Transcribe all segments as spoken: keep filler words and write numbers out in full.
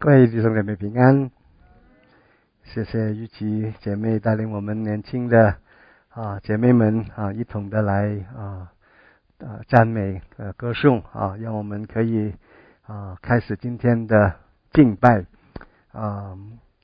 各位弟兄姐妹平安，谢谢玉琪姐妹带领我们年轻的啊姐妹们啊一同的来啊啊赞美呃歌颂啊，让我们可以啊开始今天的敬拜啊。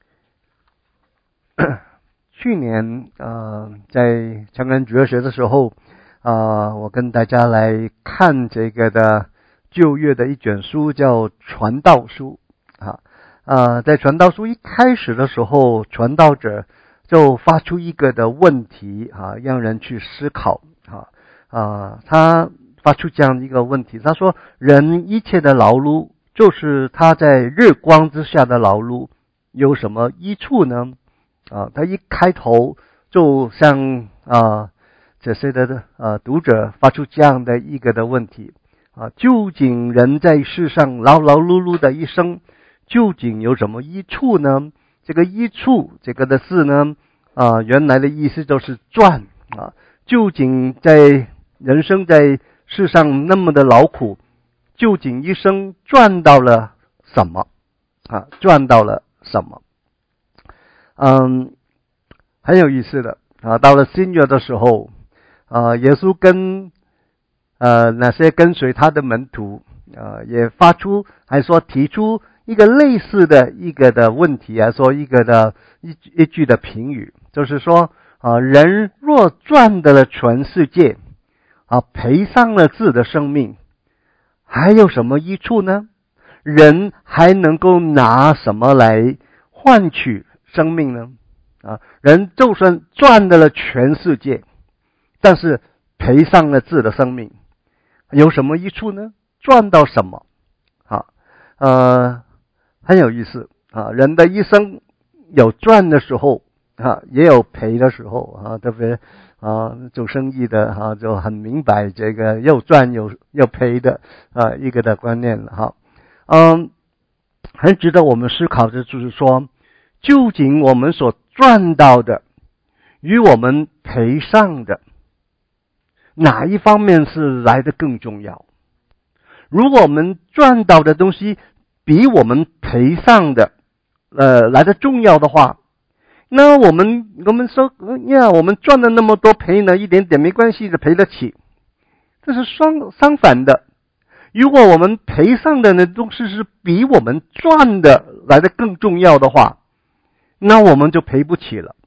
去年呃在长安主日学的时候啊，我跟大家来看这个的旧约的一卷书，叫传道书啊。呃，在传道书一开始的时候，传道者就发出一个的问题啊，让人去思考啊啊，他发出这样一个问题，他说：人一切的劳碌，就是他在日光之下的劳碌，有什么益处呢？啊，他一开头就向啊这些的呃读者发出这样的一个的问题啊，究竟人在世上劳劳碌碌的一生，究竟有什么益处呢？这个益处这个的字呢啊，原来的意思就是赚啊。究竟在人生在世上那么的劳苦，究竟一生赚到了什么啊？赚到了什么？嗯，很有意思的啊。到了新约的时候啊，耶稣跟呃那些跟随他的门徒啊，也发出还说提出一个类似的一个的问题啊，说一个的一一句的评语，就是说啊，人若赚得了全世界啊，赔上了自己的生命，还有什么益处呢？人还能够拿什么来换取生命呢？啊，人就算赚得了全世界，但是赔上了自己的生命，有什么益处呢？赚到什么？啊，呃，很有意思啊。人的一生有赚的时候啊，也有赔的时候啊。特别啊，做生意的哈、啊、就很明白这个又赚有又赔的啊一个的观念了哈。嗯，很值得我们思考的就是说，究竟我们所赚到的与我们赔上的哪一方面是来的更重要？如果我们赚到的东西比我们赔上的呃来的重要的话，那我们我们说呀，我们赚了那么多，赔了一点点没关系的，赔得起。这是相相反的，如果我们赔上的那东西是比我们赚的来的更重要的话，那我们就赔不起了。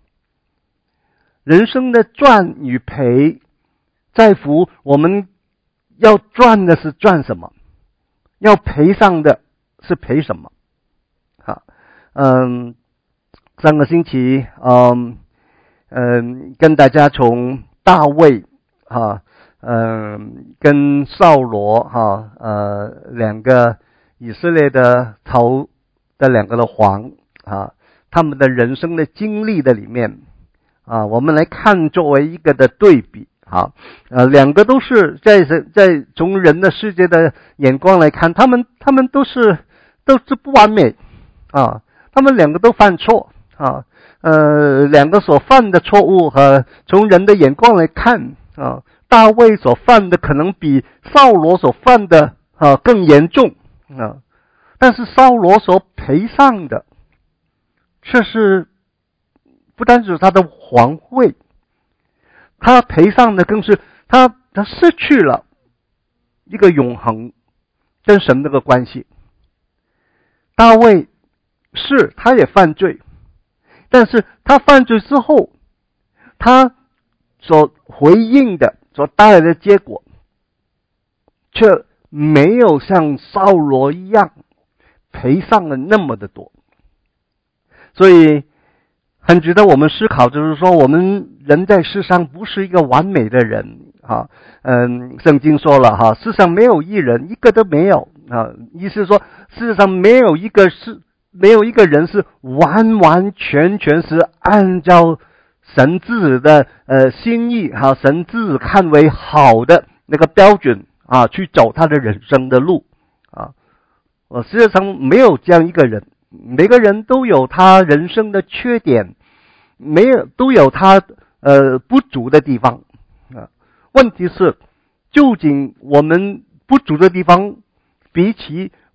人生的赚与赔，在乎我们要赚的是赚什么，要赔上的是赔什么。好，嗯，上个星期，嗯嗯，跟大家从大卫哈，嗯，跟扫罗哈，呃，两个以色列的头的两个的王啊，他们的人生的经历的里面啊，我们来看作为一个的对比啊，呃，两个都是在在从人的世界的眼光来看，他们他们都是都是不完美啊，他们两个都犯错啊，呃，两个所犯的错误和从人的眼光来看啊，大卫所犯的可能比扫罗所犯的啊更严重啊，但是扫罗所赔上的却是不单是他的皇位，他赔上的更是他他失去了一个永恒跟神那个关系。大卫是他也犯罪，但是他犯罪之后，他所回应的所带来的结果却没有像扫罗一样赔上了那么的多。所以很值得我们思考，就是说我们人在世上不是一个完美的人啊。嗯，圣经说了哈，世上没有一人，一个都没有啊。意思是说，世上没有一个是没有一个人是完完全全是按照神自己的呃心意哈、啊，神自己看为好的那个标准啊，去走他的人生的路啊。我世界上没有这样一个人。每个人都有他人生的缺点，没有都有他呃不足的地方啊。问题是，究竟我们不足的地方，比起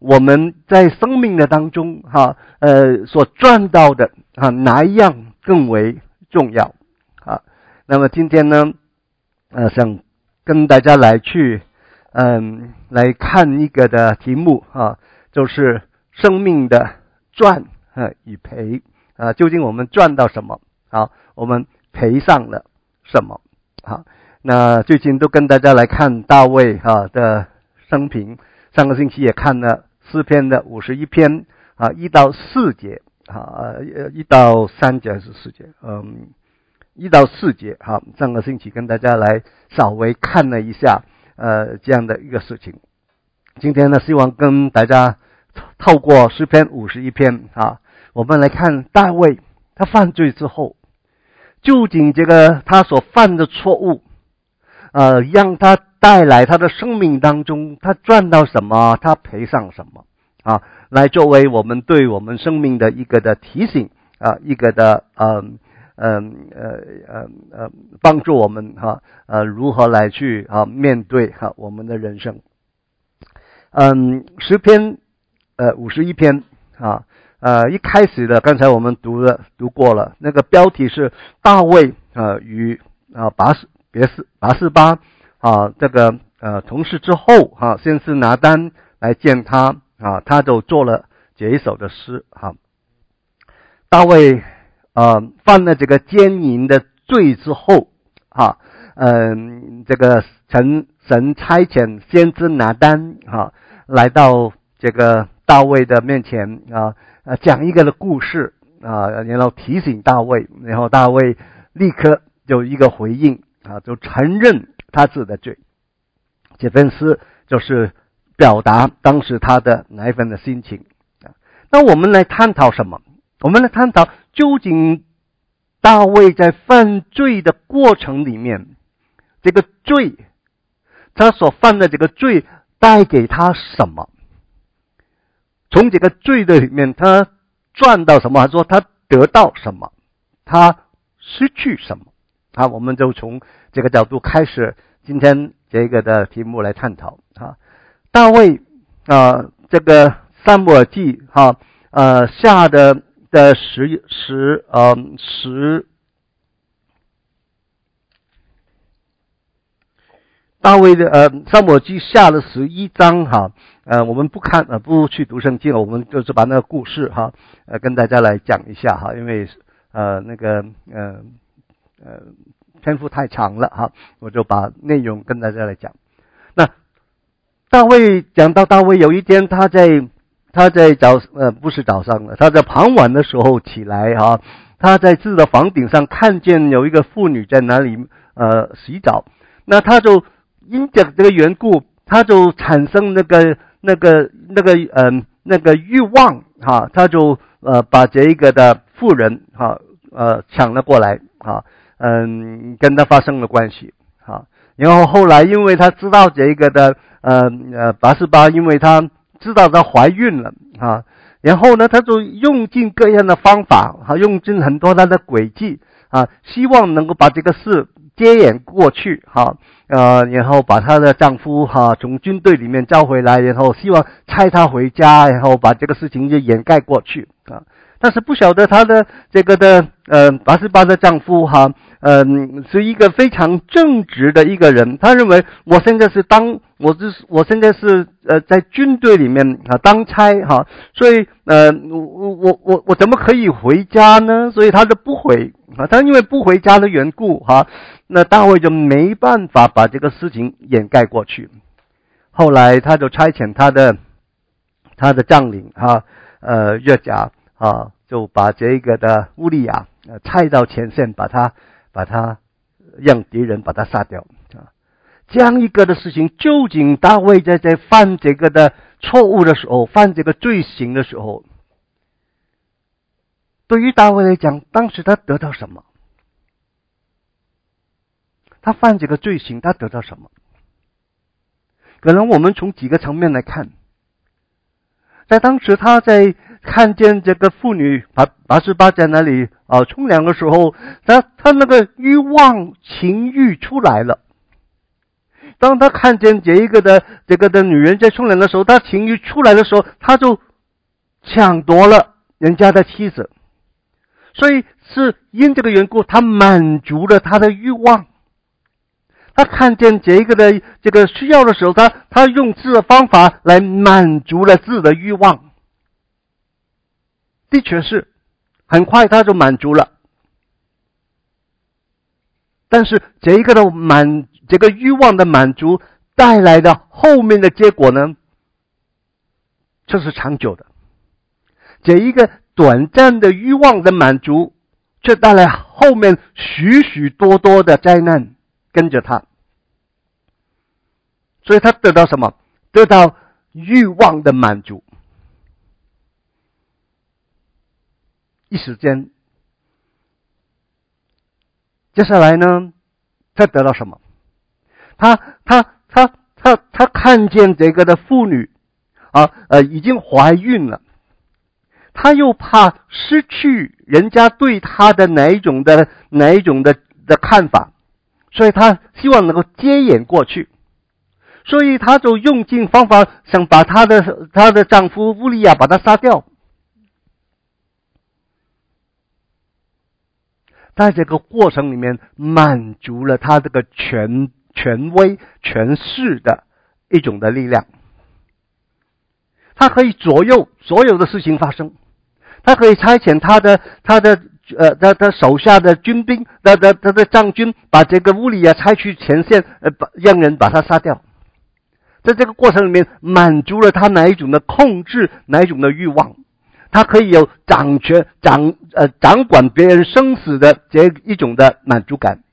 我们在生命的当中哈呃所赚到的啊哪一样更为重要啊？那么今天呢呃想跟大家来去嗯来看一个的题目啊，就是生命的赚呃与赔啊，究竟我们赚到什么？好，我们赔上了什么？好，那最近都跟大家来看大卫啊的生平，上个星期也看了诗篇的五十一篇啊，一到四节啊，一到三节还是四节？嗯，一到四节。好，上个星期跟大家来稍微看了一下呃这样的一个事情。今天呢，希望跟大家透过诗篇五十一篇啊，我们来看大卫他犯罪之后，究竟这个他所犯的错误，呃，让他带来他的生命当中，他赚到什么，他赔上什么啊，来作为我们对我们生命的一个的提醒啊，一个的呃呃呃呃呃帮助我们哈呃如何来去啊面对哈我们的人生。嗯，十篇呃五十一篇啊。呃，一开始的，刚才我们读了读过了，那个标题是大卫呃与啊拔示别是拔示巴啊这个呃同事之后啊，先是拿单来见他啊，他就做了这一首的诗哈。大卫呃犯了这个奸淫的罪之后啊，嗯、呃，这个神神差遣先知拿单啊来到这个大卫的面前啊。呃，讲一个的故事啊，然后提醒大卫，然后大卫立刻有一个回应啊，就承认他自己的罪。这份诗就是表达当时他的那一份的心情啊。那我们来探讨什么？我们来探讨究竟大卫在犯罪的过程里面，这个罪，他所犯的这个罪带给他什么？从这个罪的里面，他赚到什么？说他得到什么？他失去什么？啊，我们就从这个角度开始今天这个的题目来探讨啊。大卫啊、呃，这个撒母耳记哈呃下的的十十呃十，大卫的呃撒母耳记下了十一章哈。呃，我们不看呃，不去读圣经，我们就是把那个故事哈，呃，跟大家来讲一下哈，因为呃那个呃呃篇幅太长了哈，我就把内容跟大家来讲。那大卫讲到大卫有一天他在他在早呃不是早上了，他在傍晚的时候起来哈，他在自己的房顶上看见有一个妇女在那里呃洗澡，那他就因着这个缘故，他就产生那个。那个那个嗯、呃、那个欲望哈，他就呃把这一个的妇人哈呃抢了过来哈，嗯跟他发生了关系哈，然后后来因为他知道这一个的呃呃拔示巴，因为他知道她怀孕了哈，然后呢他就用尽各样的方法哈，用尽很多他的诡计啊，希望能够把这个事接演过去哈。呃，然后把她的丈夫哈从军队里面召回来，然后希望差他回家，然后把这个事情就掩盖过去啊。但是不晓得她的这个的呃拔示巴的丈夫哈，嗯、呃，是一个非常正直的一个人。他认为我现在是当我是我现在是呃在军队里面啊当差哈，所以呃我我我我怎么可以回家呢？所以他就不回啊。他因为不回家的缘故哈。那大卫就没办法把这个事情掩盖过去，后来他就差遣他的他的将领哈呃约甲啊，就把这个的乌利亚呃差到前线，把他把他让敌人把他杀掉啊。这样一个的事情，究竟大卫在在犯这个的错误的时候，犯这个罪行的时候，对于大卫来讲，当时他得到什么？他犯这个罪行，他得到什么？可能我们从几个层面来看，在当时他在看见这个妇女拔拔示巴在那里啊冲凉的时候，他他那个欲望情欲出来了， 当他看见这一个的这个的女人在冲凉的时候，他情欲出来的时候，他就抢夺了人家的妻子。所以是因这个缘故，他满足了他的欲望。他看见这一个的这个需要的时候，他他用自己的方法来满足了自己的欲望。的确是，很快他就满足了。但是这一个的满，这个欲望的满足带来的后面的结果呢，这是长久的。这一个短暂的欲望的满足，却带来后面许许多多的灾难跟着他。所以他得到什么？得到欲望的满足。一时间，接下来呢，他得到什么？他他他他他看见这个的妇女啊，呃，已经怀孕了，他又怕失去人家对他的哪一种的哪一种的的看法，所以他希望能够接演过去，所以他就用尽方法想把他的他的丈夫乌利亚把他杀掉。在这个过程里面，满足了他这个权权威权势的一种的力量。他可以左右所有的事情发生，他可以差遣他的他的呃他他手下的军兵，他的他的将军把这个乌利亚差去前线，呃，让人把他杀掉。在这个过程里面，满足了他哪一种的控制，哪一种的欲望。他可以有掌权、掌呃掌管别人生死的这一种的满足感。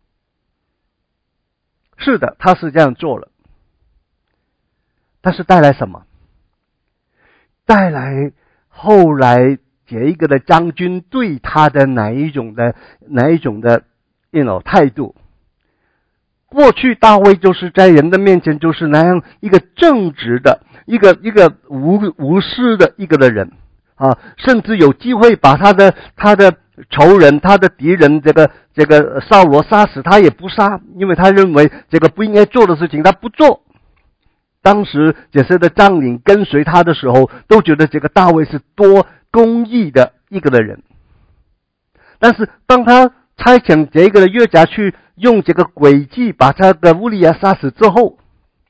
是的，他是这样做了，但是带来什么？带来后来这一个的将军对他的哪一种的哪一种的 you know 态度？过去大卫就是在人的面前就是那样一个正直的、一个一个无无私的一个的人。啊，甚至有机会把他的他的仇人、他的敌人这个这个扫罗杀死，他也不杀，因为他认为这个不应该做的事情他不做。当时这些的将领跟随他的时候，都觉得这个大卫是多公义的一个的人。但是当他差遣这个的约甲去用这个诡计把他的乌利亚杀死之后，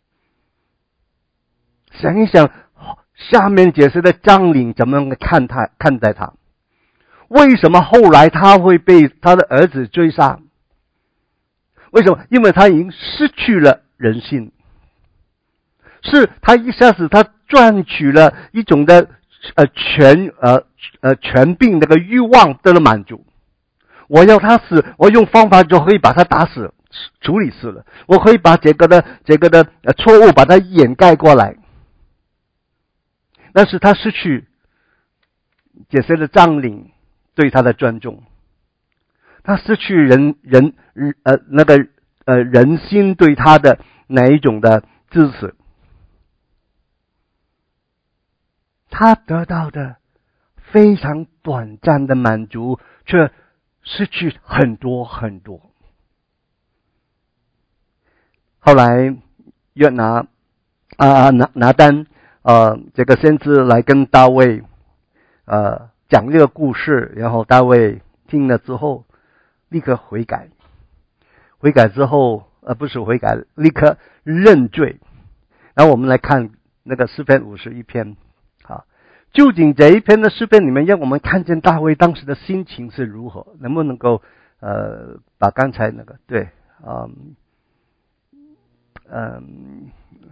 想一想。下面解释的将领怎么看他看待他？为什么后来他会被他的儿子追杀？为什么？因为他已经失去了人性，是他一下子他赚取了一种的呃权呃呃权柄那个欲望得了满足。我要他死，我用方法就可以把他打死，处理死了。我可以把这个的这个的呃错误把它掩盖过来。但是他失去这些的将领对他的尊重，他失去人人呃那个呃人心对他的哪一种的支持，他得到的非常短暂的满足，却失去很多很多。后来约拿啊拿拿单。呃，这个先知来跟大卫，呃，讲这个故事，然后大卫听了之后，立刻悔改，悔改之后，呃，不是悔改，立刻认罪。然后我们来看那个诗篇五十一篇，啊，究竟这一篇的诗篇里面，让我们看见大卫当时的心情是如何？能不能够呃，把刚才那个对，嗯嗯。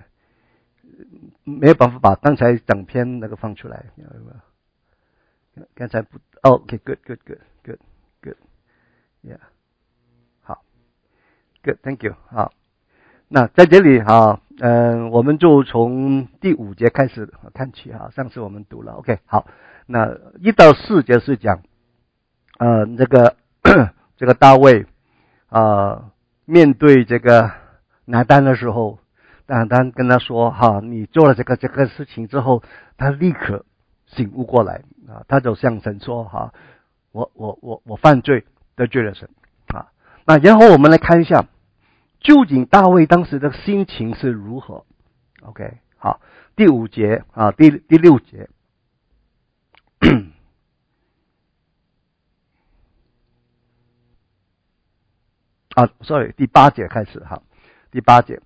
没有办法把刚才整篇那个放出来，刚才不 ，OK， good good good good good， yeah， 好 ，good thank you， 好，那在这里哈，嗯、呃，我们就从第五节开始看起哈，上次我们读了 ，OK， 好，那一到四节是讲，呃，这个这个大卫啊、呃，面对这个拿单的时候。但他跟他说哈，你做了这个这个事情之后，他立刻醒悟过来啊，他就向神说哈，我我我我犯罪得罪了神啊。那然后我们来看一下， 究竟大卫当时的心情是如何 ？OK， 好，第五节啊，第第六节。啊 ，sorry， 第八节开始哈，第八节，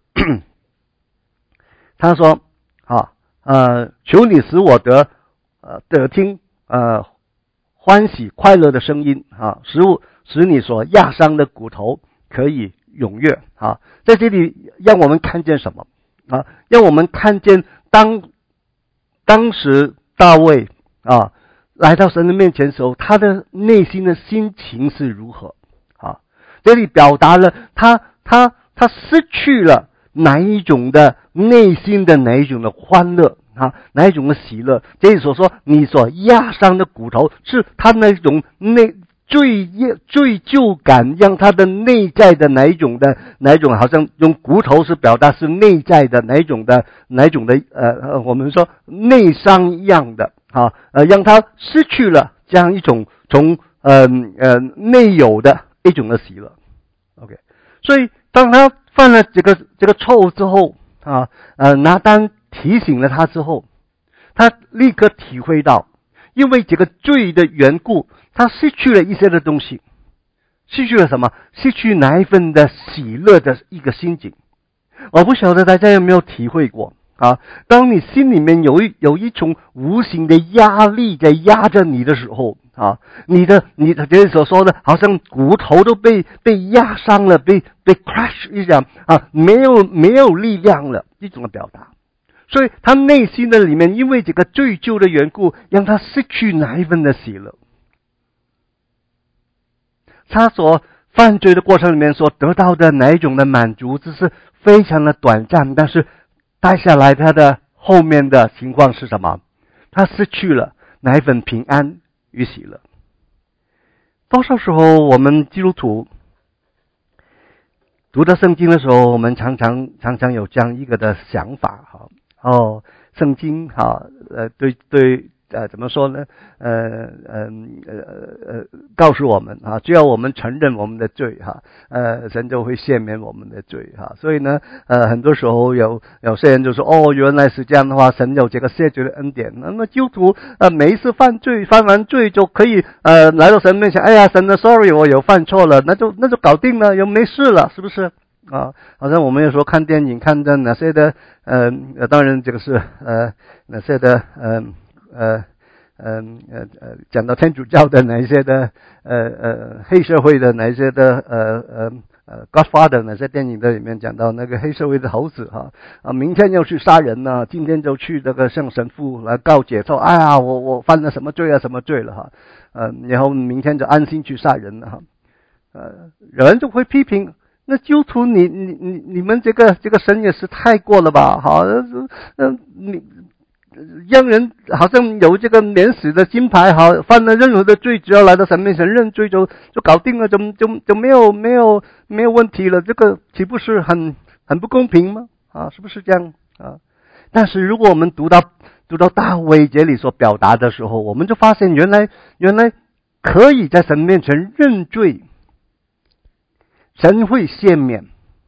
他说：“啊，呃，求你使我得呃得听呃欢喜快乐的声音啊，使我使你所压伤的骨头可以踊跃啊。”在这里让我们看见什么啊？让我们看见当当时大卫啊来到神的面前的时候，他的内心的心情是如何？这里表达了他他他失去了哪一种的内心的哪一种的欢乐啊，哪一种的喜乐。这里所说你所压伤的骨头，是他那种内罪罪疚感，让他的内在的哪一种的哪一种，好像用骨头是表达是内在的哪一种的哪一种的呃我们说内伤一样的啊，呃让他失去了这样一种从呃呃内有的一种的喜乐 ，OK， 所以当他犯了这个这个错误之后啊，呃，拿单提醒了他之后，他立刻体会到，因为这个罪的缘故，他失去了一些的东西，失去了什么？失去哪一份的喜乐的一个心境。我不晓得大家有没有体会过啊？当你心里面有一有一种无形的压力在压着你的时候。啊，你的你的这里所说的，好像骨头都被被压伤了，被被 crash 一样啊，没有没有力量了，一种的表达。所以他内心的里面，因为这个罪疚的缘故，让他失去哪一份的喜乐。他所犯罪的过程里面所得到的哪一种的满足，只是非常的短暂，但是带下来他的后面的情况是什么？他失去了哪一份平安与喜乐。多少时候我们基督徒读到圣经的时候，我们常常常常有这样一个的想法哈，哦，圣经哈，呃，对对，呃，怎么说呢？呃呃呃呃，告诉我们啊，只要我们承认我们的罪哈，呃，神就会赦免我们的罪哈。所以呢，呃，很多时候有有些人就说，哦，原来是这样的话，神有这个赦罪的恩典。那么基督徒呃，每一次犯罪犯完罪就可以呃来到神面前，哎呀，神的 sorry， 我有犯错了，那就那就搞定了，又没事了，是不是？啊，好像我们有时候看电影看的哪些的呃呃，当然这个是呃哪些的呃呃呃呃呃讲到天主教的哪一些的呃呃黑社会的哪一些的呃呃呃 Godfather 哪些电影的里面讲到那个黑社会的猴子哈啊，明天要去杀人呢，今天就去这个向神父来告解说，哎呀，我我犯了什么罪啊什么罪了哈，呃，然后明天就安心去杀人了哈，呃，有人就会批评。那基督徒，你你你你们这个这个神也是太过了吧？好，嗯，你让人好像有这个免死的金牌，好，犯了任何的罪，只要来到神面前认罪就就搞定了，就就就没有没有没有问题了。这个岂不是很很不公平吗？啊，是不是这样啊？但是如果我们读到读到大卫这里所表达的时候，我们就发现原来原来可以在神面前认罪。神会赦免，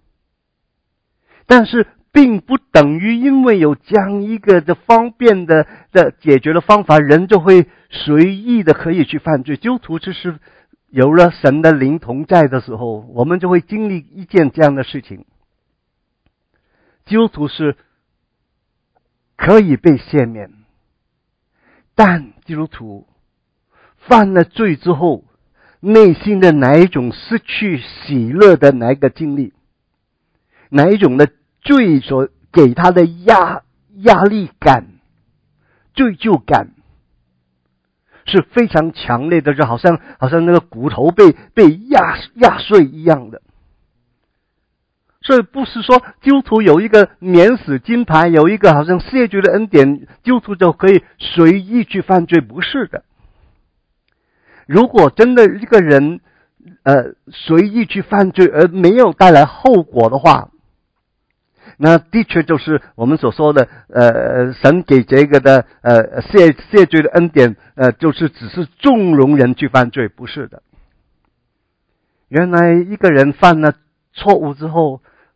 但是并不等于因为有这样一个的方便的的解决的方法，人就会随意的可以去犯罪。基督徒就是有了神的灵同在的时候，我们就会经历一件这样的事情。基督徒是可以被赦免，但基督徒犯了罪之后，内心的哪一种失去喜乐的哪一个经历，哪一种的罪所给他的压压力感、罪疚感是非常强烈的，就好像好像那个骨头被被压压碎一样的。所以不是说基督徒有一个免死金牌，有一个好像赦罪的恩典，基督徒就可以随意去犯罪，不是的。如果真的一个人呃随意去犯罪而没有带来后果的话，那的确就是我们所说的呃神给这个的呃赦赦罪的恩典，呃就是只是纵容人去犯罪，不是的。原来一个人犯了错误之后，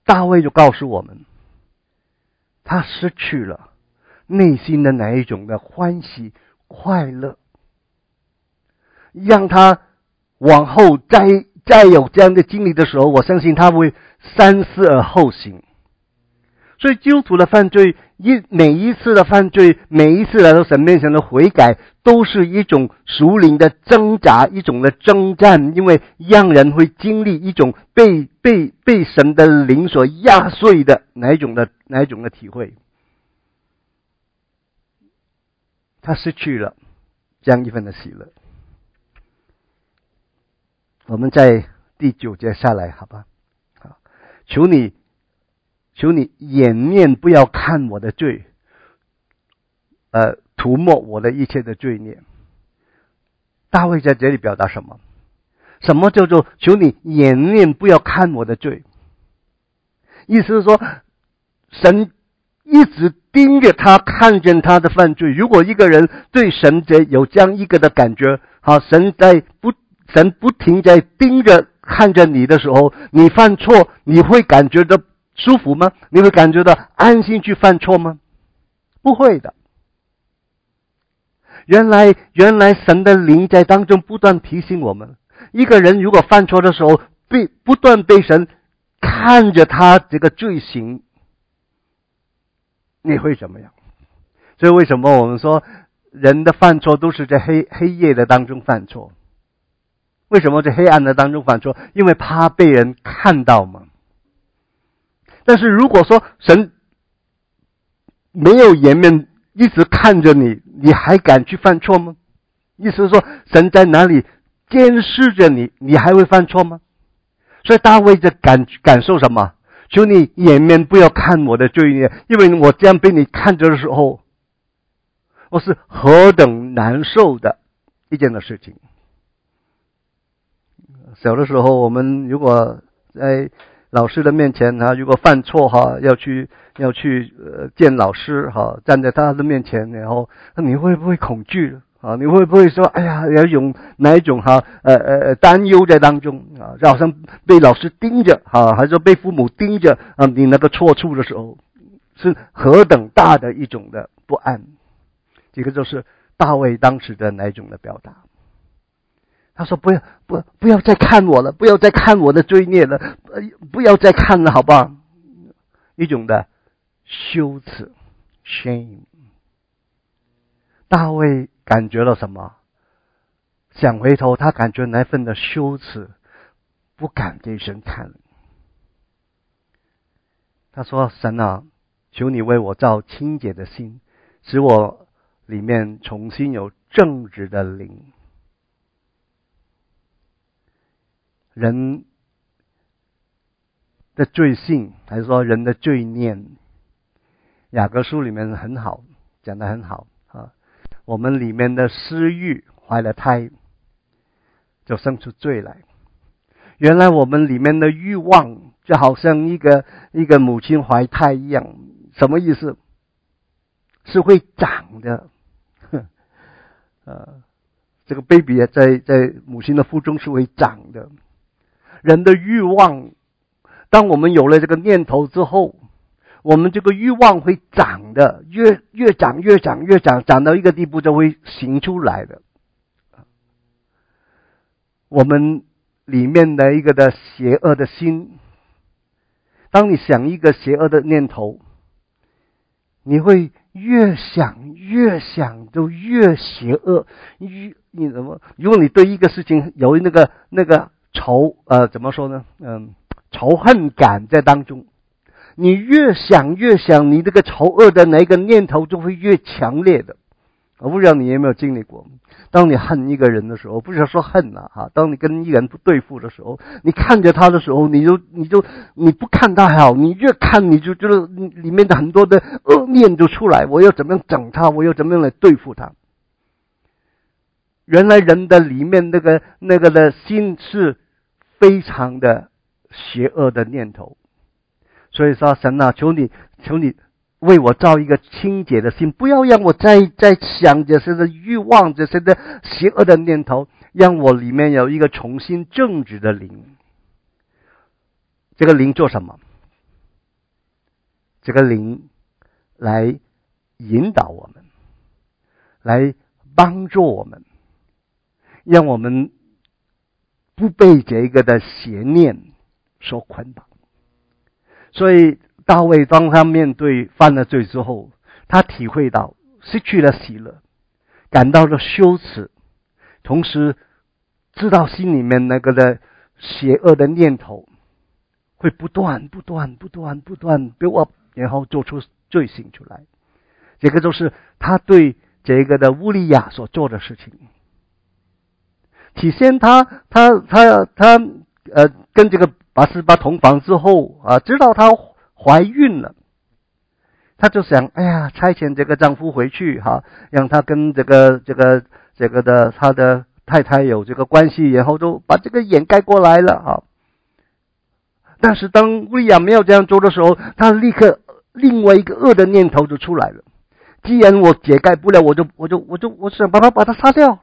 大卫就告诉我们，他失去了内心的哪一种的欢喜快乐，让他往后再再有这样的经历的时候，我相信他会三思而后行。所以基督徒的犯罪，一每一次的犯罪，每一次来到神面前的悔改，都是一种属灵的挣扎，一种的征战，因为让人会经历一种被被被神的灵所压碎的哪一种的哪一种的体会。他失去了这样一份的喜乐。我们在第九节下来，好吧？好，求你。求你掩面不要看我的罪，呃，涂抹我的一切的罪孽。大卫在这里表达什么？什么叫做求你掩面不要看我的罪？意思是说，神一直盯着他，看见他的犯罪。如果一个人对神有这样一个的感觉，好，神在不神不停在盯着看着你的时候，你犯错，你会感觉到舒服吗？你会感觉到安心去犯错吗？不会的。原来原来神的灵在当中不断提醒我们，一个人如果犯错的时候，被不断被神看着他这个罪行，你会怎么样？所以为什么我们说人的犯错都是在黑黑夜的当中犯错？为什么在黑暗的当中犯错？因为怕被人看到嘛。但是如果说神没有颜面一直看着你，你还敢去犯错吗？意思是说神在哪里监视着你，你还会犯错吗？所以大卫的感感受什么？求你掩面不要看我的罪孽，因为我这样被你看着的时候，我是何等难受的一件的事情。小的时候我们如果在老师的面前哈，如果犯错哈，要去要去呃见老师哈，站在他的面前，然后你会不会恐惧啊？你会不会说哎呀，有一种哪一种哈呃呃担忧在当中啊？好像被老师盯着哈，还是说被父母盯着啊？你那个错处的时候，是何等大的一种的不安。这个就是大卫当时的哪一种的表达。他说不要不不要再看我了，不要再看我的罪孽了，不要再看了，好不好？一种的羞耻 shame。 大卫感觉到什么？想回头，他感觉那份的羞耻，不敢给神看。他说神啊，求你为我造清洁的心，使我里面重新有正直的灵。人的罪性，还是说人的罪念，雅各书里面很好讲得很好啊。我们里面的私欲怀了胎，就生出罪来。原来我们里面的欲望就好像一个一个母亲怀胎一样，什么意思？是会长的。呃，这个 baby 在在母亲的腹中是会长的。人的欲望，当我们有了这个念头之后，我们这个欲望会长的，越越长越长越长，长到一个地步就会行出来的。我们里面的一个的邪恶的心，当你想一个邪恶的念头，你会越想越想就越邪恶。越你怎么？如果你对一个事情有那个那个仇呃怎么说呢？嗯，仇恨感在当中，你越想越想，你这个仇恶的哪一个念头就会越强烈的。我不知道你有没有经历过，当你恨一个人的时候，不是说恨啊哈，当你跟一个人不对付的时候，你看着他的时候，你就你就你不看他好，你越看你就觉得里面的很多的恶念就出来，我要怎么样整他，我要怎么样来对付他。原来人的里面那个那个的心是非常的邪恶的念头，所以说神啊，求你求你为我造一个清洁的心，不要让我再再想这些的欲望，这些的邪恶的念头，让我里面有一个重新正直的灵。这个灵做什么？ 这个灵来引导我们，来帮助我们，让我们不被这个的邪念所捆绑。所以大卫当他面对犯了罪之后，他体会到失去了喜乐，感到了羞耻，同时知道心里面那个的邪恶的念头会不断不断不断不断 build up， 然后做出罪行出来。这个就是他对这个的乌利亚所做的事情。起先他他他他呃跟这个拔示巴同房之后啊，知道她怀孕了，他就想，哎呀，差遣这个丈夫回去哈、啊，让他跟这个这个这个的他的太太有这个关系，然后就把这个掩盖过来了啊。但是当乌利亚没有这样做的时候，他立刻另外一个恶的念头就出来了。既然我解盖不了，我就我就我就我想把他把他杀掉。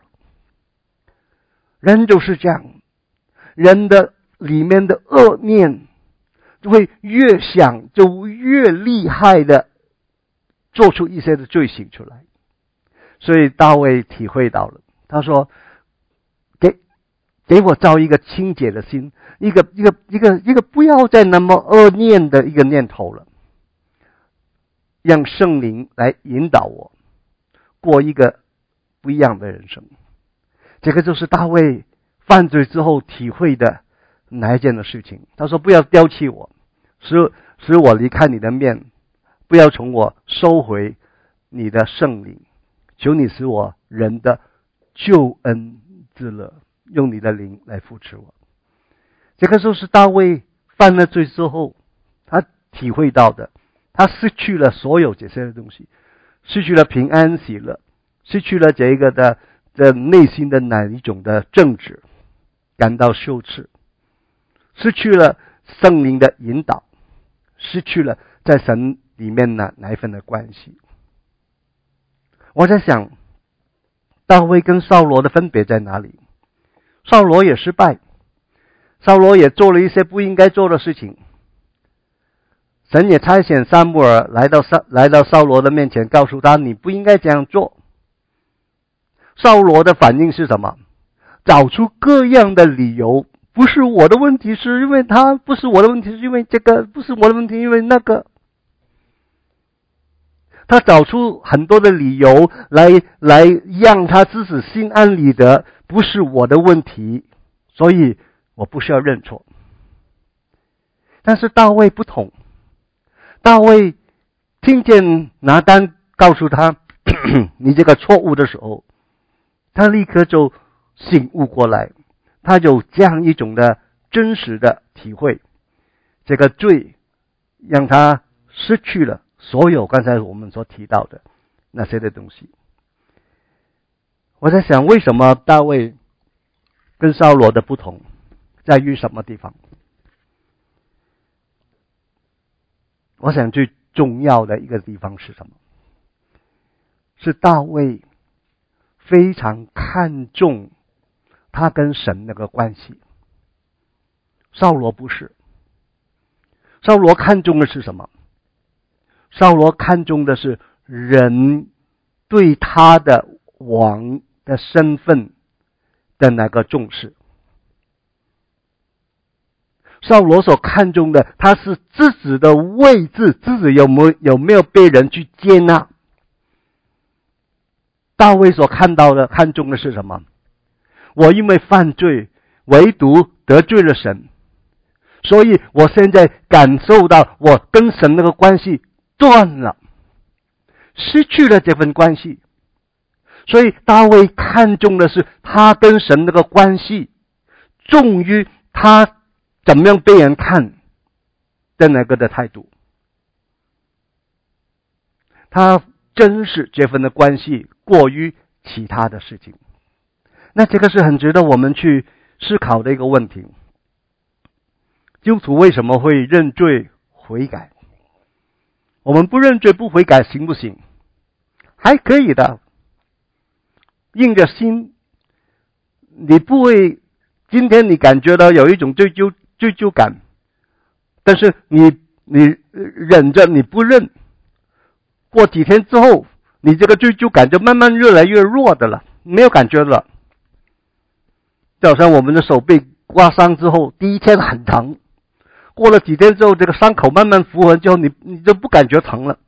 人就是这样，人的里面的恶念就会越想就越厉害的做出一些的罪行出来。所以大卫体会到了，他说给给我造一个清洁的心，一个一个一个一个不要再那么恶念的一个念头了，让圣灵来引导我过一个不一样的人生。这个就是大卫犯罪之后体会的哪一件的事情。他说不要丢弃我，使使我离开你的面，不要从我收回你的圣灵，求你使我人的救恩之乐，用你的灵来扶持我。这个就是大卫犯了罪之后他体会到的，他失去了所有这些东西，失去了平安喜乐，失去了这个的这内心的哪一种的正直，感到羞耻，失去了圣灵的引导，失去了在神里面的哪一份的关系。我在想，大卫跟扫罗的分别在哪里？扫罗也失败，扫罗也做了一些不应该做的事情。神也差遣撒母耳来到扫来到扫罗的面前，告诉他你不应该这样做。扫罗的反应是什么？找出各样的理由，不是我的问题，是因为他；不是我的问题，是因为这个；不是我的问题，因为那个。他找出很多的理由来来让他自己心安理得，不是我的问题，所以我不需要认错。但是大卫不同，大卫听见拿单告诉他你这个错误的时候，他立刻就醒悟过来，他有这样一种的真实的体会，这个罪让他失去了所有刚才我们所提到的那些的东西。我在想，为什么大卫跟扫罗的不同在于什么地方？我想最重要的一个地方是什么？是大卫非常看重他跟神那个关系，扫罗不是。扫罗看重的是什么？扫罗看重的是人对他的王的身份的那个重视。扫罗所看重的，他是自己的位置，自己有没有有没有被人去接纳。大卫所看到的看重的是什么？我因为犯罪唯独得罪了神，所以我现在感受到我跟神那个关系断了，失去了这份关系。所以大卫看重的是他跟神那个关系重于他怎么样被人看的那个的态度。他珍视这份的关系过于其他的事情。那这个是很值得我们去思考的一个问题。基督徒为什么会认罪悔改？我们不认罪不悔改行不行？还可以的，硬着心，你不会今天你感觉到有一种追究追究感，但是你你忍着你不认，过几天之后，你这个罪就感觉慢慢越来越弱的了，没有感觉了。就好像我们的手被刮伤之后，第一天很疼，过了几天之后，这个伤口慢慢复原之后，你你就不感觉疼了。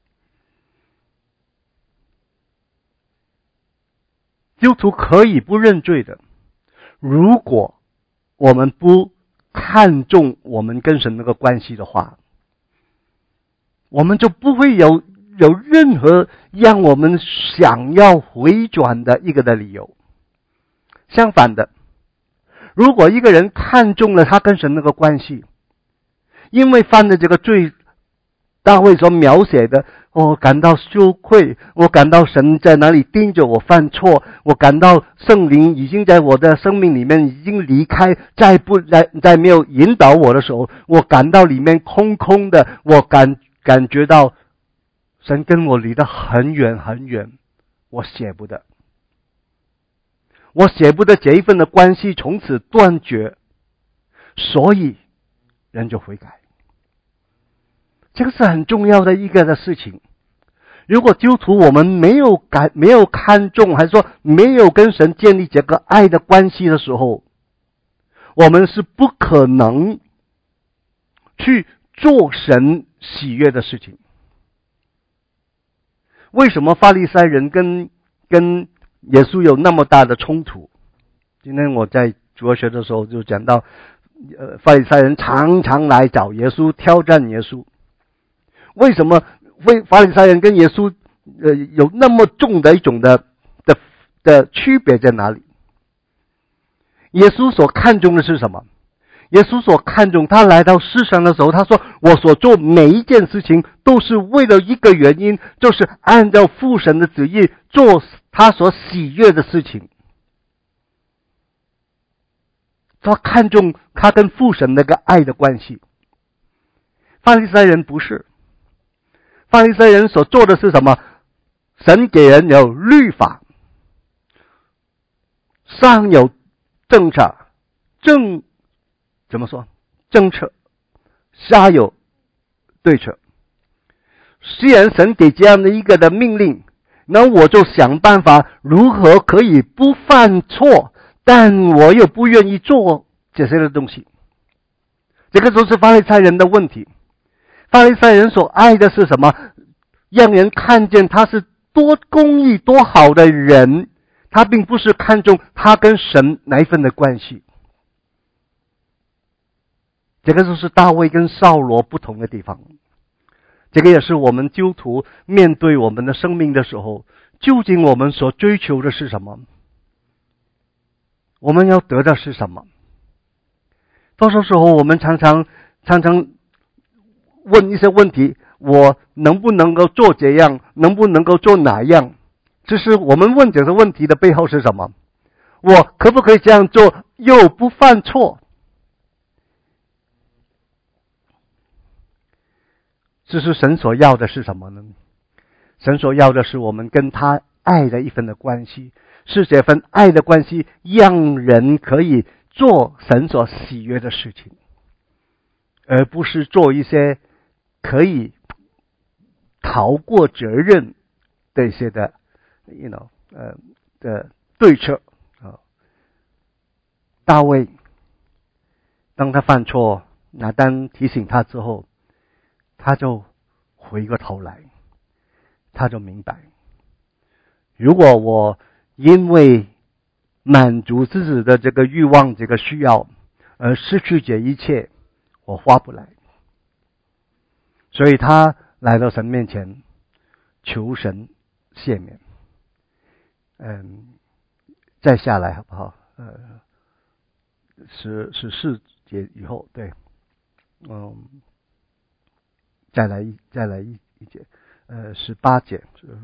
基督徒可以不认罪的，如果我们不看重我们跟神那个关系的话，我们就不会有有任何让我们想要回转的一个的理由。相反的，如果一个人看重了他跟神那个关系，因为犯了这个罪，大卫所描写的，我感到羞愧，我感到神在哪里盯着我犯错，我感到圣灵已经在我的生命里面已经离开，再不再再没有引导我的时候，我感到里面空空的，我感感觉到神跟我离得很远很远，我舍不得，我舍不得这一份的关系从此断绝，所以人就悔改。这个是很重要的一个的事情。如果基督徒我们没有感没有看重，还是说没有跟神建立这个爱的关系的时候，我们是不可能去做神喜悦的事情。为什么法利赛人跟跟耶稣有那么大的冲突？今天我在主日学的时候就讲到，呃，法利赛人常常来找耶稣挑战耶稣。为什么为法利赛人跟耶稣呃有那么重的一种的的的区别在哪里？耶稣所看重的是什么？耶稣所看重，他来到世上的时候，他说我所做每一件事情都是为了一个原因，就是按照父神的旨意做他所喜悦的事情。他看重他跟父神那个爱的关系。法利赛人不是，法利赛人所做的是什么？神给人有律法，上有政策，政怎么说？政策，下有对策。虽然神给这样的一个的命令，那我就想办法如何可以不犯错，但我又不愿意做这些的东西。这个都是法利赛人的问题。法利赛人所爱的是什么？让人看见他是多公义多好的人，他并不是看重他跟神那一份的关系。这个就是大卫跟扫罗不同的地方。这个也是我们基督徒面对我们的生命的时候，究竟我们所追求的是什么？我们要得的是什么？多数时候我们常常常常问一些问题，我能不能够做这样，能不能够做哪样？其实我们问这个问题的背后是什么？我可不可以这样做又不犯错？这是神所要的是什么呢？神所要的是我们跟他爱的一份的关系，是这份爱的关系让人可以做神所喜悦的事情，而不是做一些可以逃过责任的一些的 you know 呃的对策啊。大卫当他犯错，拿单提醒他之后，他就回过头来，他就明白，如果我因为满足自己的这个欲望这个需要而失去这一切，我划不来。所以他来到神面前求神赦免。嗯，再下来好不好？呃，十十四节以后，对，嗯，再来一再来一一节，呃，十八节，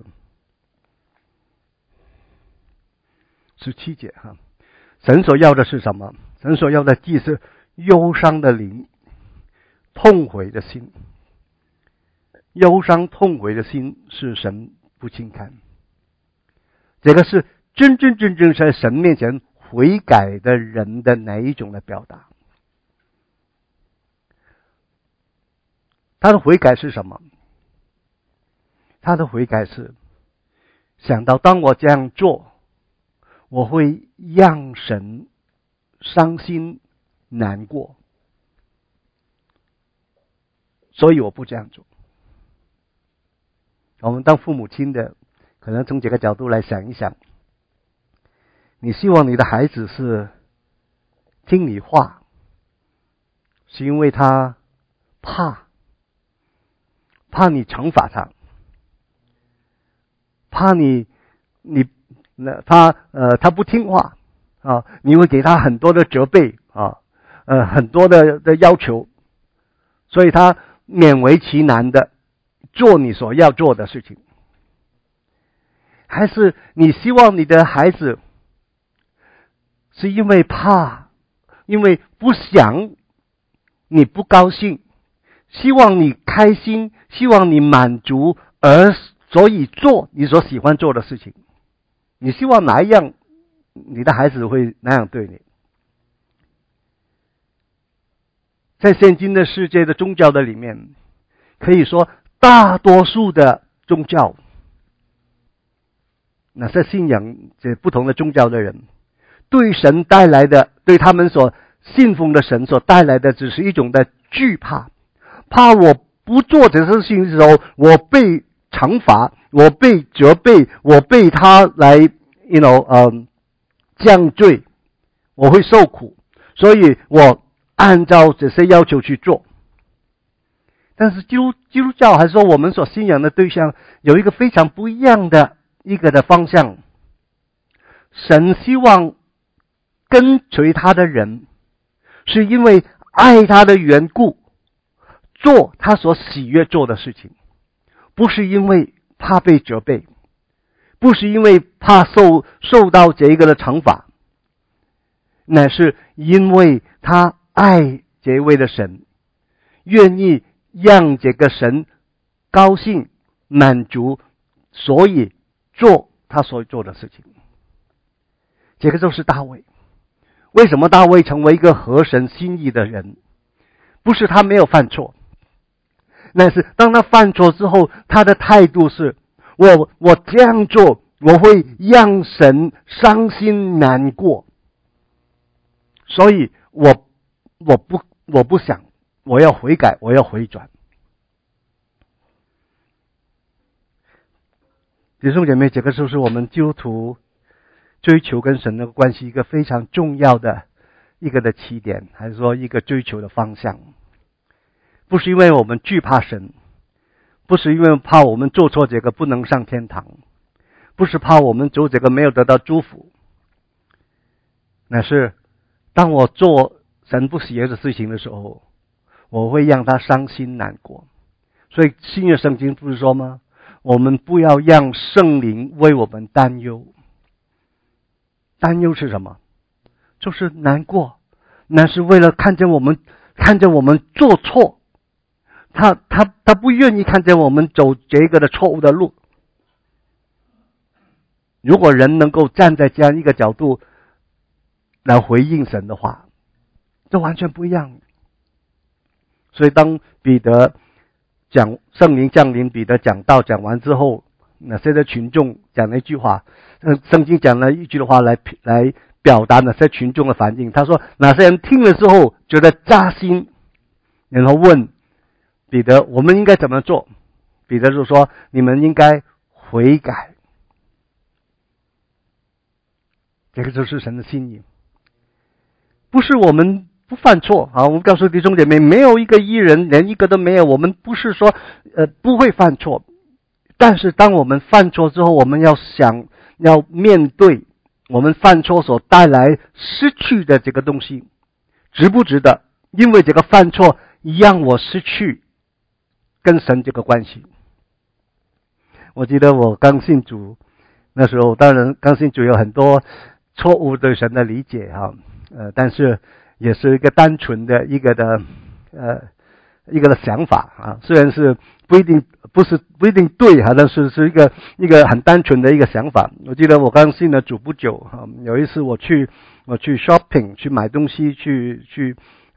十七节哈。神所要的是什么？神所要的既是忧伤的灵，痛悔的心。忧伤痛悔的心是神不轻看，这个是真真正正在神面前悔改的人的哪一种的表达。 他的悔改是什么？他的悔改是想到当我这样做，我会让神伤心难过，所以我不这样做。我们当父母亲的，可能从这个角度来想一想，你希望你的孩子是听你话，是因为他怕，怕你惩罚他，怕你你那他呃他不听话啊，你会给他很多的责备啊，呃很多的的要求，所以他勉为其难的做你所要做的事情。还是你希望你的孩子是因为怕，因为不想你不高兴，希望你开心，希望你满足，而所以做你所喜欢做的事情。你希望哪一样你的孩子会那样对你？在现今的世界的宗教的里面，可以说大多数的宗教，那些信仰这不同的宗教的人，对神带来的，对他们所信奉的神所带来的，只是一种的惧怕，怕我不做这些事情的时候，我被惩罚，我被责备，我被他来 you know 呃降罪，我会受苦，所以我按照这些要求去做。但是基督基督教还是说我们所信仰的对象有一个非常不一样的一个的方向，神希望跟随他的人是因为爱他的缘故做他所喜悦做的事情，不是因为怕被责备，不是因为怕受受到这个的惩罚，乃是因为他爱这位的神，愿意让这个神高兴满足，所以做他所做的事情。这个就是大卫。为什么大卫成为一个合神心意的人？不是他没有犯错，但是当他犯错之后，他的态度是我我这样做，我会让神伤心难过，所以我我不我不想，我要悔改，我要回转。弟兄姐妹，这个就是我们基督徒追求跟神的关系一个非常重要的一个的起点，还是说一个追求的方向。不是因为我们惧怕神，不是因为怕我们做错这个不能上天堂，不是怕我们做这个没有得到祝福，乃是当我做神不喜悦的事情的时候，我会让他伤心难过。所以新约圣经不是说吗？我们不要让圣灵为我们担忧。担忧是什么？就是难过，那是为了看见我们看见我们做错，他他他不愿意看见我们走这个的错误的路。如果人能够站在这样一个角度来回应神的话，这完全不一样。所以当彼得讲圣灵降临，彼得讲道讲完之后，那些的群众讲了一句话，圣经讲了一句的话来来表达那些群众的反应。他说哪些人听了之后觉得扎心，然后问彼得我们应该怎么做？彼得就说你们应该悔改。这个就是神的心意，不是我们不犯错啊！我告诉弟兄姐妹，没有一个义人，连一个都没有。我们不是说呃不会犯错，但是当我们犯错之后，我们要想要面对我们犯错所带来失去的这个东西，值不值得？因为这个犯错让我失去跟神这个关系。我记得我刚信主那时候，当然刚信主有很多错误对神的理解哈，呃，但是也是一个单纯的一个的呃一个的想法啊，虽然是不一定不是不一定对哈，但是是一个一个很单纯的一个想法。我记得我刚信了主不久哈，有一次我去我去 shopping 去买东西，去去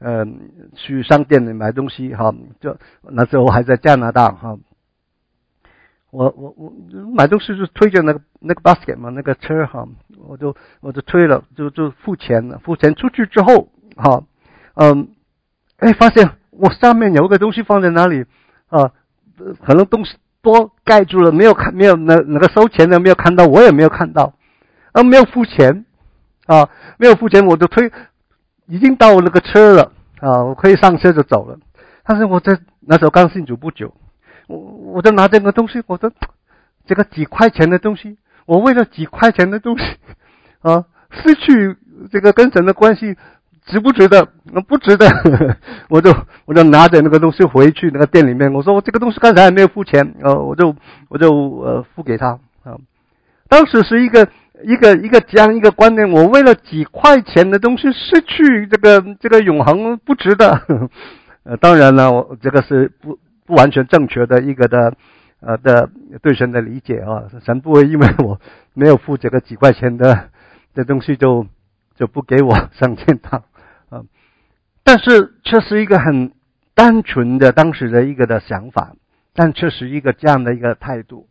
呃去商店里买东西哈，就那时候还在加拿大哈。我我我买东西就推着那个那个 basket 嘛，那个车哈，我就我就推了，就就付钱了。付钱出去之后，哈，嗯，哎，发现我上面有一个东西放在哪里啊？可能东西多盖住了，没有看，没有那那个收钱的没有看到，我也没有看到，啊，没有付钱啊，没有付钱，我就推，已经到那个车了啊，我可以上车就走了。但是我在那时候刚信主不久。我我就拿这个东西，我说这个几块钱的东西，我为了几块钱的东西啊，失去这个跟神的关系，值不值得？不值得。我就我就拿着那个东西回去那个店里面，我说我这个东西刚才还没有付钱，呃，我就我就呃付给他啊。当时是一个一个一个这样一个观念，我为了几块钱的东西失去这个这个永恒，不值得。呃，当然了，我这个是不。不完全正确的一个的呃的对神的理解啊，神不会因为我没有付这个几块钱的的东西就就不给我上天堂啊，但是却是一个很单纯的当时的一个的想法，但却是一个这样的一个态度。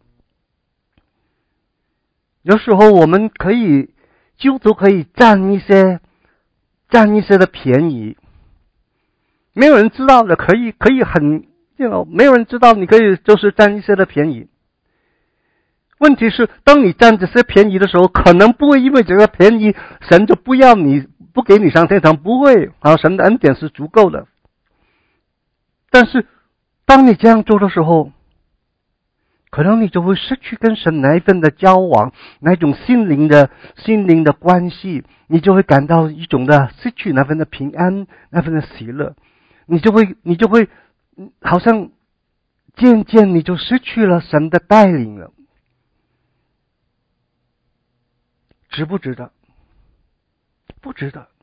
有时候我们可以基督徒可以占一些占一些的便宜，没有人知道的，可以可以很。没有人知道，你可以就是占一些的便宜。问题是，当你占这些便宜的时候，可能不会因为这个便宜，神就不要你，不给你上天堂，不会啊，神的恩典是足够的。但是，当你这样做的时候，可能你就会失去跟神那一份的交往，那一种心灵的心灵的关系，你就会感到一种的失去那份的平安，那份的喜乐，你就会你就会。好像渐渐你就失去了神的带领了，值不值得？不值得。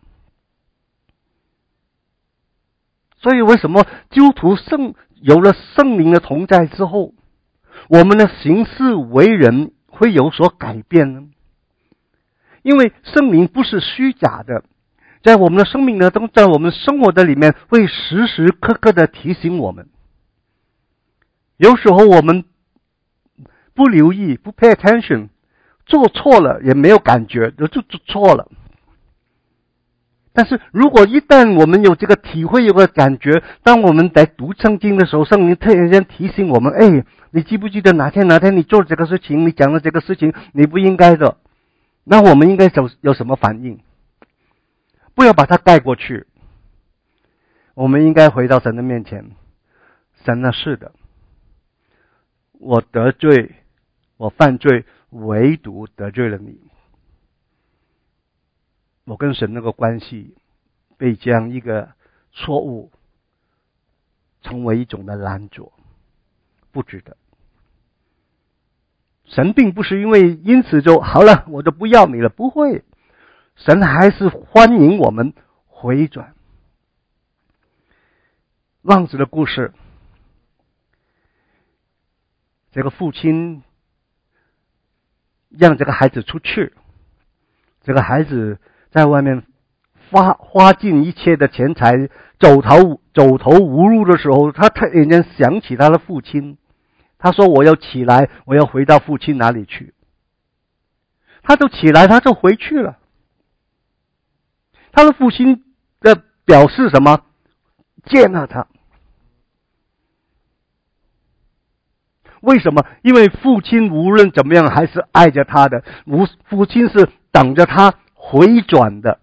所以为什么基督徒圣有了圣灵的同在之后，我们的行事为人会有所改变呢？因为圣灵不是虚假的，在我们的生命呢，在我们生活的里面，会时时刻刻的提醒我们。有时候我们不留意，不 pay attention， 做错了也没有感觉，就就错了。但是如果一旦我们有这个体会，有个感觉，当我们在读圣经的时候，圣灵突然间提醒我们，哎，你记不记得哪天哪天你做这个事情，你讲了这个事情，你不应该的，那我们应该有有什么反应？不要把它盖过去，我们应该回到神的面前。神呢，是的，我得罪，我犯罪，唯独得罪了你。我跟神那个关系被这样一个错误成为一种的拦阻，不值得。神并不是因为因此就好了，我就不要你了，不会。神还是欢迎我们回转。浪子的故事，这个父亲让这个孩子出去，这个孩子在外面花花尽一切的钱财，走投走投无路的时候，他突然间想起他的父亲，他说我要起来，我要回到父亲哪里去。他就起来，他就回去了。他的父亲的表示什么？接纳他。为什么？因为父亲无论怎么样还是爱着他的，父亲是等着他回转的。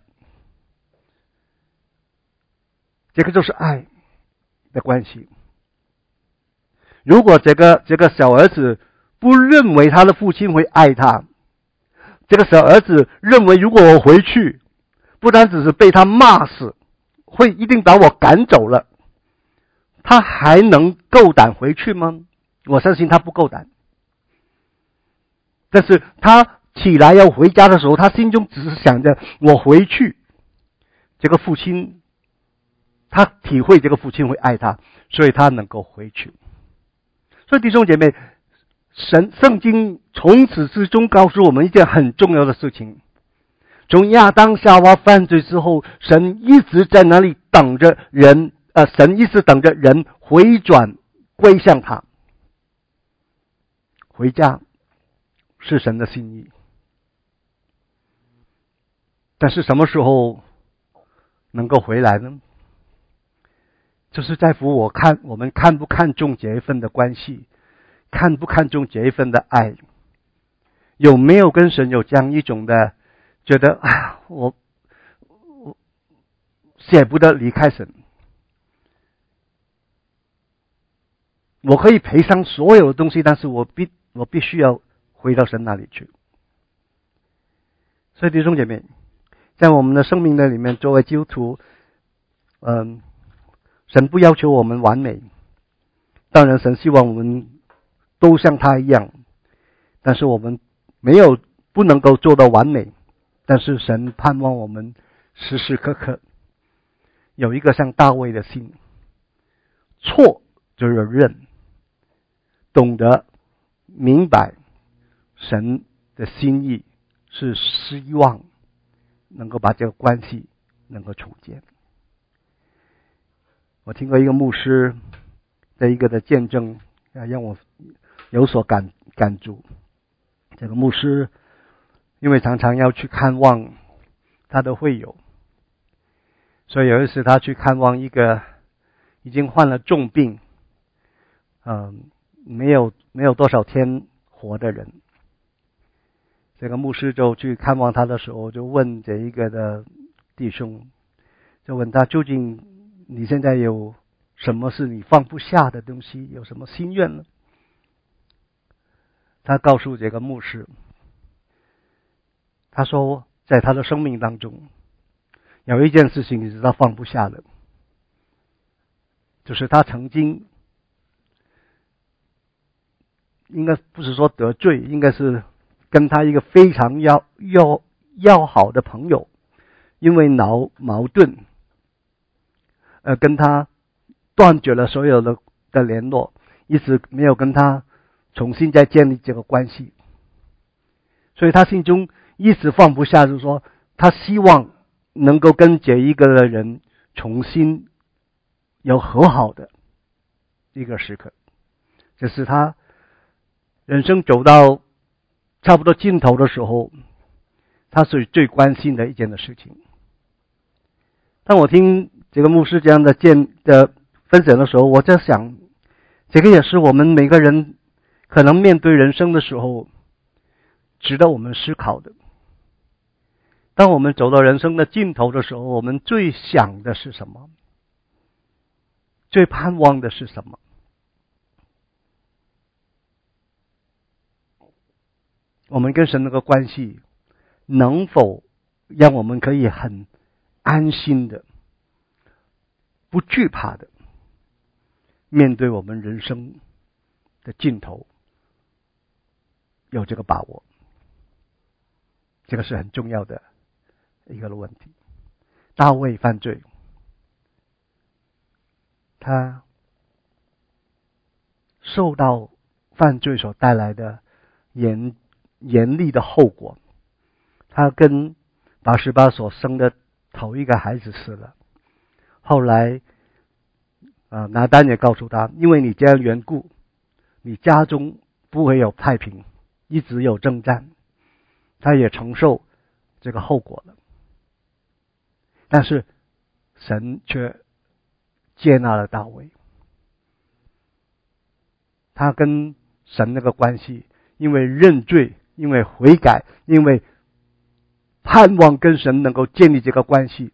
这个就是爱的关系。如果这个这个小儿子不认为他的父亲会爱他，这个小儿子认为如果我回去，不单只是被他骂死，会一定把我赶走了，他还能够胆回去吗？我相信他不够胆。但是他起来要回家的时候，他心中只是想着我回去，这个父亲他体会这个父亲会爱他，所以他能够回去。所以弟兄姐妹，神圣经从此之中告诉我们一件很重要的事情， 从亚当夏娃犯罪之后，神一直在那里等着人，呃，神一直等着人回转归向他。回家是神的心意，但是什么时候能够回来呢？就是在乎我看我们看不看重这一份的关系，看不看重这一份的爱，有没有跟神有这样一种的觉得啊，我我舍不得离开神，我可以赔上所有的东西，但是我必我必须要回到神那里去。所以弟兄姐妹，在我们的生命的里面，作为基督徒，嗯，神不要求我们完美，当然神希望我们都像他一样，但是我们没有不能够做到完美，但是神盼望我们时时刻刻有一个像大卫的心，错就是认，懂得明白神的心意是希望能够把这个关系能够重建。我听过一个牧师的一个的见证，让我有所感感触。这个牧师因为常常要去看望他的会友，所以有一次他去看望一个已经患了重病，嗯，没有没有多少天活的人。这个牧师就去看望他的时候，就问这一个的弟兄，就问他究竟你现在有什么是你放不下的东西，有什么心愿呢？他告诉这个牧师，他说在他的生命当中有一件事情是他放不下的，就是他曾经应该不是说得罪，应该是跟他一个非常要要要好的朋友，因为矛矛盾，呃，跟他断绝了所有的的联络，一直没有跟他重新再建立这个关系，所以他心中一直放不下，就是说他希望能够跟这一个人重新有和好的一个时刻，这是他人生走到差不多尽头的时候，他是最关心的一件的事情。当我听这个牧师这样的见的分享的时候，我在想，这个也是我们每个人可能面对人生的时候值得我们思考的。当我们走到人生的尽头的时候，我们最想的是什么？最盼望的是什么？我们跟神那个关系能否让我们可以很安心的、不惧怕的面对我们人生的尽头，有这个把握？这个是很重要的一个问题。大卫犯罪，他受到犯罪所带来的严严厉的后果，他跟拔示巴所生的头一个孩子死了。后来啊，拿单也告诉他，因为你这样缘故，你家中不会有太平，一直有征战。他也承受这个后果了，但是神却接纳了大卫。他跟神那个关系，因为认罪，因为悔改，因为盼望跟神能够建立这个关系，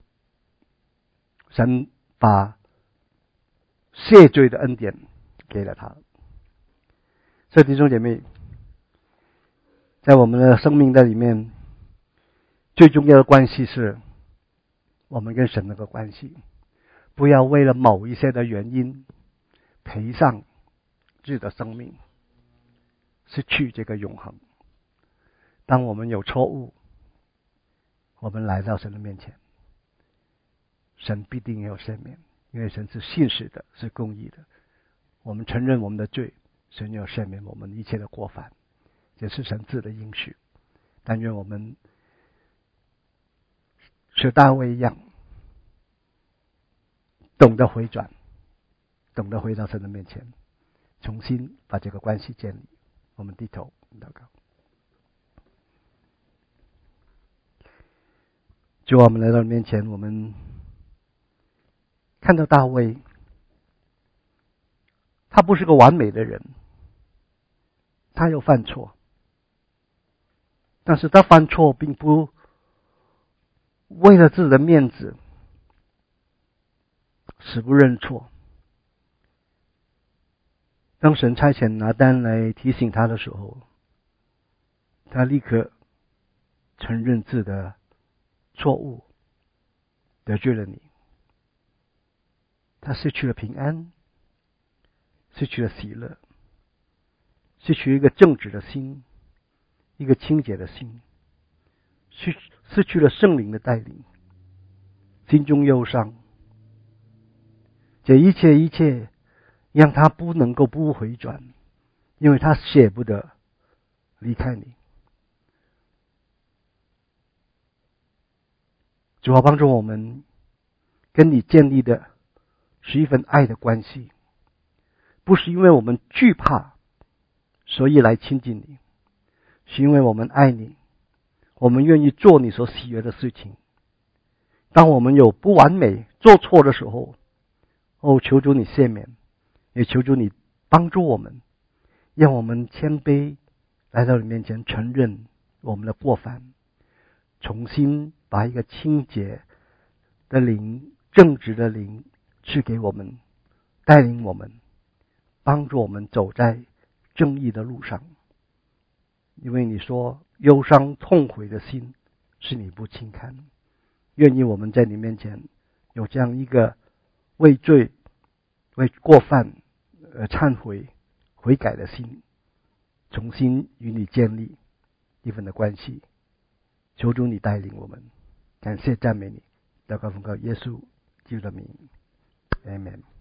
神把谢罪的恩典给了他。所以弟兄姐妹，在我们的生命的里面，最重要的关系是我们跟神那个关系，不要为了某一些的原因赔上自己的生命，失去这个永恒。当我们有错误，我们来到神的面前，神必定有赦免，因为神是信实的，是公义的。我们承认我们的罪，神要赦免我们一切的过犯，这是神赐的应许。但愿我们使大卫一样，懂得回转，懂得回到神的面前，重新把这个关系建立。我们低头祷告。主啊，我们来到你面前，我们看到大卫，他不是个完美的人，他有犯错，但是他犯错并不为了自己的面子死不认错。当神差遣拿单来提醒他的时候，他立刻承认自己的错误，得罪了你。他失去了平安，失去了喜乐，失去一个正直的心，一个清洁的心，失失去了圣灵的带领，心中忧伤。这一切一切让他不能够不回转，因为他舍不得离开你。主啊，帮助我们跟你建立的是一份爱的关系，不是因为我们惧怕所以来亲近你，是因为我们爱你，我们愿意做你所喜悦的事情。当我们有不完美做错的时候，哦，求主你赦免，也求主你帮助我们，让我们谦卑来到你面前，承认我们的过犯，重新把一个清洁的灵、正直的灵赐给我们，带领我们，帮助我们走在正义的路上。因为你说忧伤痛悔的心是你不轻看，愿意我们在你面前有这样一个为罪为过犯而忏悔悔改的心，重新与你建立一份的关系。求主你带领我们，感谢赞美你，祷告奉告耶稣基督的名， Amen。